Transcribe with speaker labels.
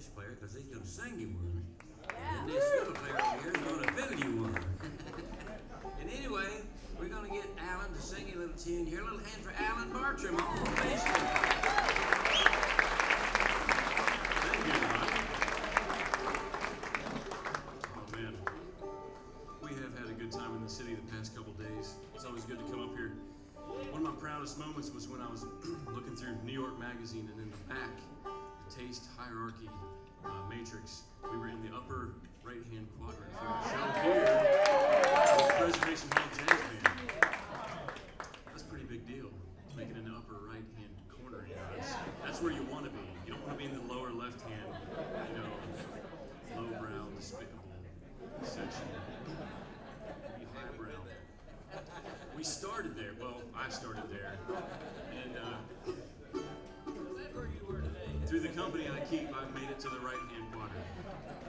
Speaker 1: bass player because he's going to sing you one. And this fiddle player over here is going to fiddle you one. And anyway, we're going to get Alan to sing you a little tune here. A little hand for Alan Bartram on the bass. Thank you, Ron. Oh, man. We have had a good time in the city the past couple days. It's always good to come up here. One of my proudest moments was when I was looking through New York Magazine, and in the back, the taste hierarchy matrix, we were in the upper right-hand quadrant for our show here with Preservation Hall Jazz Band. That's a pretty big deal, making an upper right-hand corner. You know, that's where you want to be. You don't want to be in the lower left-hand, lowbrow, despicable section. Be highbrow. We started there. Well, I started there, and through the company I keep, I've made it to the right-hand quadrant.